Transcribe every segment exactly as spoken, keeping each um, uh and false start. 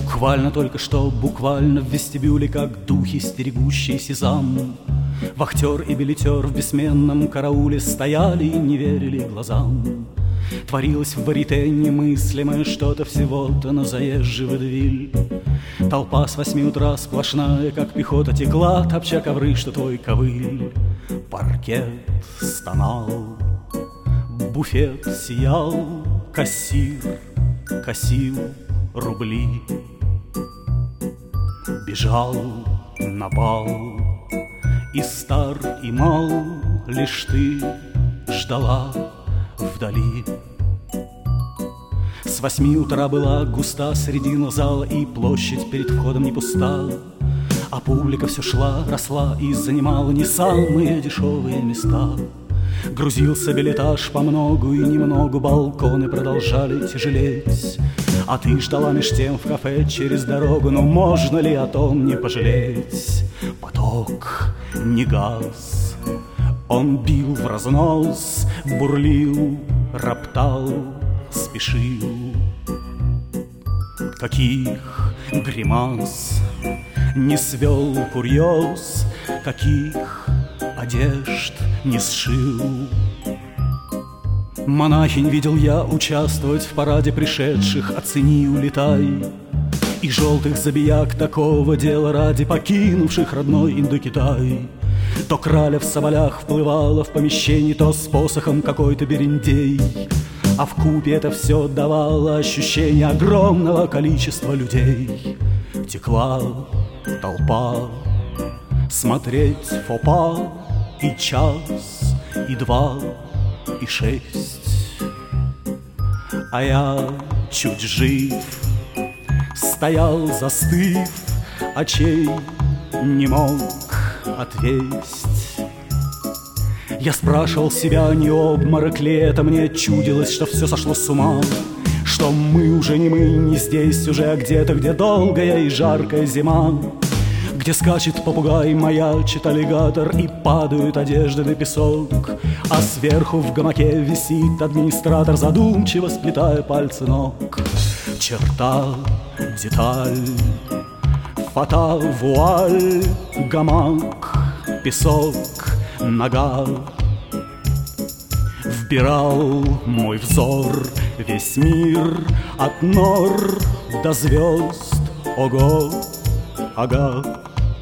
Буквально только что, буквально в вестибюле, как духи, стерегущие сезам, вахтер и билетер в бессменном карауле стояли и не верили глазам. Творилось в варите немыслимое что-то всего-то на заезжий водевиль. Толпа с восьми утра сплошная, как пехота, текла, топча ковры, что твой ковыль. Паркет стонал, буфет сиял, кассир косил рубли. Бежал на бал и стар, и мал, лишь ты ждала вдали. С восьми утра была густа средина зала, и площадь перед входом не пуста, а публика все шла, росла и занимала не самые дешевые места. Грузился билетаж по многу и немногу, балконы продолжали тяжелеть, а ты ждала меж тем в кафе через дорогу. Ну можно ли о том не пожалеть? Поток не газ, он бил в разнос, бурлил, роптал, спешил. Каких гримас не свел курьез, каких одежд не сшил. Монахинь видел я участвовать в параде пришедших, оцени, улетай, и желтых забияк такого дела ради, покинувших родной Индокитай. То краля в соболях вплывала в помещении, то с посохом какой-то берендей, а вкупе это все давало ощущение огромного количества людей. Текла толпа смотреть фопа, и час, и два, и шесть, а я чуть жив стоял, застыв, очей не мог отвесть. Я спрашивал себя, не обморок ли это, мне чудилось, что все сошло с ума, что мы уже не мы, не здесь уже, а где-то, где долгая и жаркая зима, где скачет попугай, маячит аллигатор и падают одежды на песок, а сверху в гамаке висит администратор, задумчиво сплетая пальцы ног. Черта, деталь, фата, вуаль, гамак, песок, нога. Вбирал мой взор весь мир от нор до звезд, ого, ага.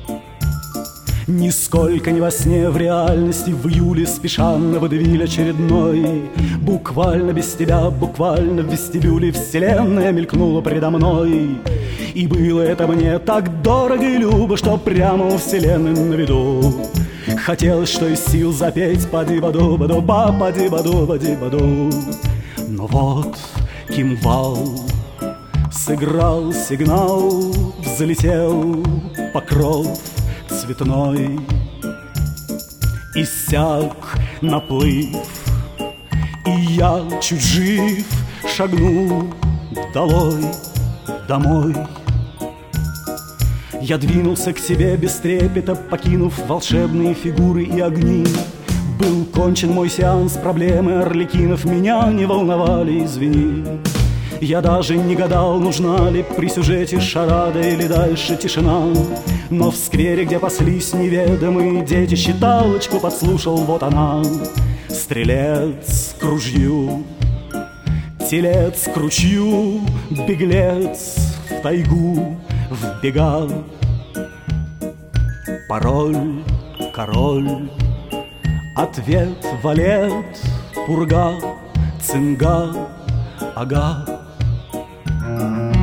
Нисколько не во сне, в реальности, в июле спеша на водевиль очередной. Буквально без тебя, буквально в вестибюле вселенная мелькнула предо мной. И было это мне так дорого и любо, что прямо у вселенной на виду хотелось, что из сил запеть пади-баду-баду, па-пади-баду-бади-баду. Но вот кимвал сыграл сигнал, взлетел покров цветной, иссяк наплыв, и я чуть жив шагнул долой домой. Я двинулся к себе без трепета, покинув волшебные фигуры и огни. Был кончен мой сеанс, проблемы арлекинов меня не волновали, извини. Я даже не гадал, нужна ли при сюжете шарада или дальше тишина. Но в сквере, где паслись неведомые дети, считалочку подслушал, вот она. Стрелец к ружью, телец к ручью, беглец в тайгу вбегал. Пароль, король, ответ, валет, пурга, цинга, ага.